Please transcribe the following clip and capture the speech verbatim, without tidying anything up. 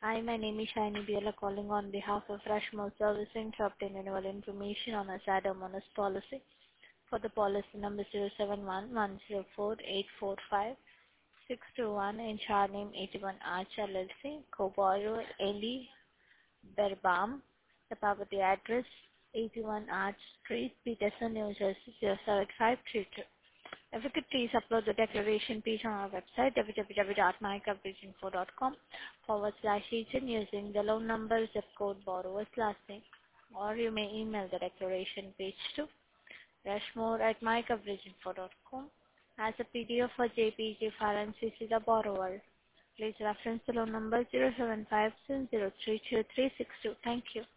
Hi, my name is Shaini Biela calling on behalf of Rushmore Servicing to obtain renewal information on a Asada Monas policy for the policy number zero seven one one zero four eight four five six two one in char name eighty-one Arch L L C, co-borrower Eli Berbam, the property address eighty-one Arch Street, Peterson, New Jersey zero seven five three two. If you could please upload the declaration page on our website, w w w dot my coverage info dot com forward slash agent using the loan number, zip code, borrower's last name. Or you may email the declaration page to rushmore at my coverage info dot com as a P D F or J P G file and C C the borrower. Please reference the loan number zero seven five seven zero three two three six two. Thank you.